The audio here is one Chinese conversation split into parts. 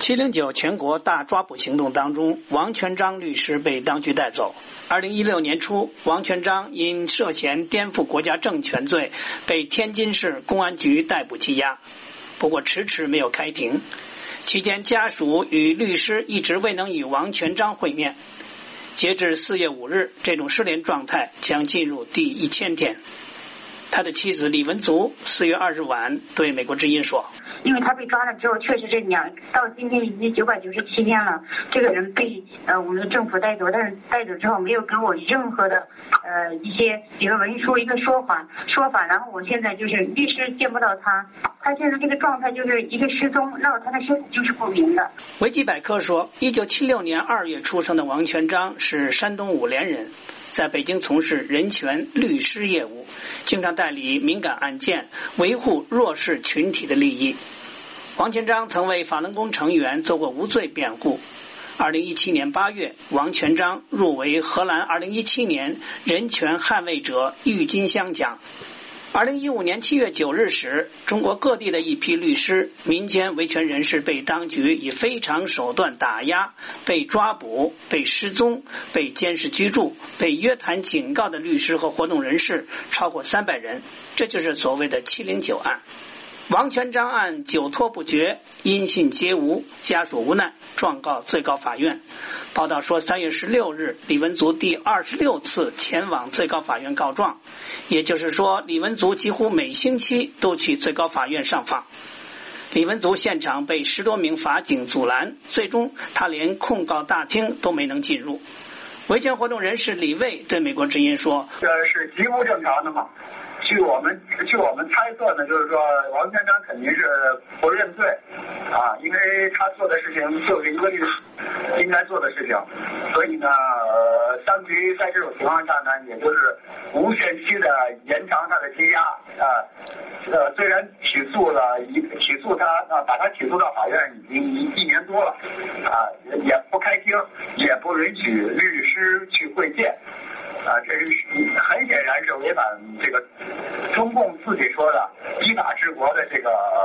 709全国大抓捕行动当中，王全璋律师被当局带走。2016年初，王全璋因涉嫌颠覆国家政权罪被天津市公安局逮捕羁押，不过迟迟没有开庭。期间，家属与律师一直未能与王全璋会面。截至4月5日，这种失联状态将进入第1000天。他的妻子李文足4月2日晚对美国之音说：“ 因为他被抓了之后，确实到今天已经997天了。这个人被我们的政府带走，但是带走之后没有给我任何的一个文书一个说法。然后我现在就是律师见不到他，他现在这个状态就是一个失踪，那他的身份就是不明的。” 维基百科说，1976年2月出生的王全璋是山东五莲人，在北京从事人权律师业务，经常代理敏感案件，维护弱势群体的利益。王全璋曾为法轮功成员做过无罪辩护。2017年8月，王全璋入围荷兰2017年人权捍卫者郁金香奖。2015年7月9日时，中国各地的一批律师、民间维权人士被当局以非常手段打压，被抓捕、被失踪、被监视居住、被约谈警告的律师和活动人士超过300人，这就是所谓的709案。王全璋案久拖不决，音信皆无，家属无奈状告最高法院。报道说3月16日，李文足第26次前往最高法院告状，也就是说李文足几乎每星期都去最高法院上访。李文足现场被10多名法警阻拦，最终他连控告大厅都没能进入。维权活动人士李卫对美国之音说：“ 这是极不正常的嘛。据我们猜测呢，就是说王全璋肯定是不认罪啊，因为他做的事情就是一个律师应该做的事情，所以呢，当局在这种情况下呢，也就是无限期的延长他的羁押啊。虽然起诉他把他起诉到法院已经1年多了啊，也不开庭，也不允许律师去会见。这是很显然是违反这个中共自己说的依法治国的这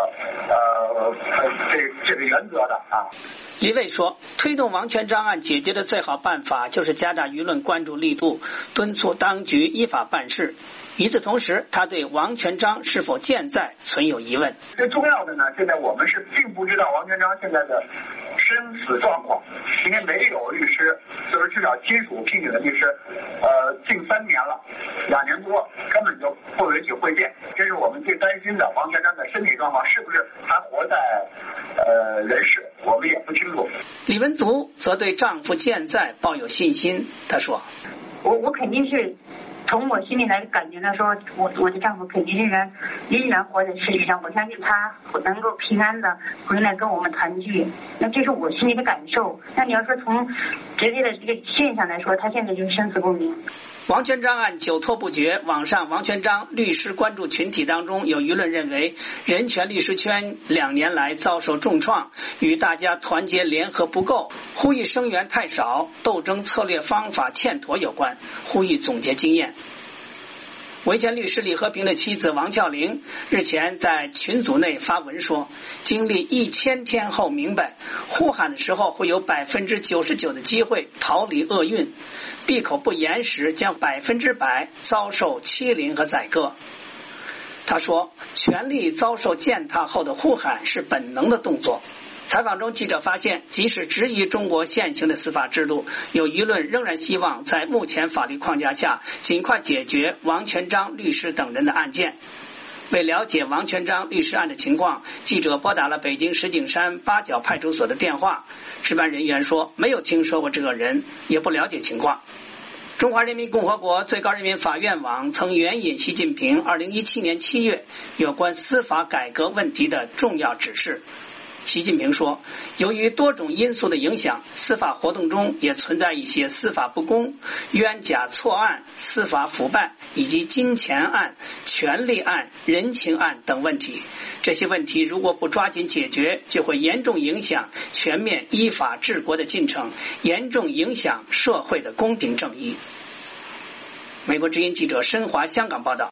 个原则的啊。” 李卫说，推动王全璋案解决的最好办法就是加大舆论关注力度，敦促当局依法办事。与此同时，他对王全璋是否健在存有疑问。 最重要的呢，现在我们是并不知道王全璋现在的生死状况，因为没有律师，就是至少亲属聘请的律师，近3年了，2年多根本就不允许会见，这是我们最担心的。王全璋的身体状况是不是还活在人世，我们也不清楚。 李文足则对丈夫健在抱有信心，他说：“ 我肯定是。从我心里来感觉呢，说我的丈夫肯定仍然活在世界上，我相信他能够平安的回来跟我们团聚，那这是我心里的感受。那你要说从直接的这个现象来说，他现在就是生死不明。” 王全璋案久拖不决，网上王全璋律师关注群体当中有舆论认为，人权律师圈2年来遭受重创，与大家团结联合不够，呼吁声援太少，斗争策略方法欠妥有关，呼吁总结经验。维权律师李和平的妻子王峭玲日前在群组内发文说，经历1000天后明白，呼喊的时候会有99%的机会逃离厄运，闭口不言时将100%遭受欺凌和宰割。他说，权力遭受践踏后的呼喊是本能的动作。采访中，记者发现，即使质疑中国现行的司法制度，有舆论仍然希望在目前法律框架下尽快解决王全璋律师等人的案件。为了解王全璋律师案的情况，记者拨打了北京石景山八角派出所的电话，值班人员说没有听说过这个人，也不了解情况。中华人民共和国最高人民法院网曾援引习近平2017年7月有关司法改革问题的重要指示。习近平说，由于多种因素的影响，司法活动中也存在一些司法不公、冤假错案、司法腐败以及金钱案、权利案、人情案等问题。这些问题如果不抓紧解决，就会严重影响全面依法治国的进程，严重影响社会的公平正义。美国之音记者申华香港报道。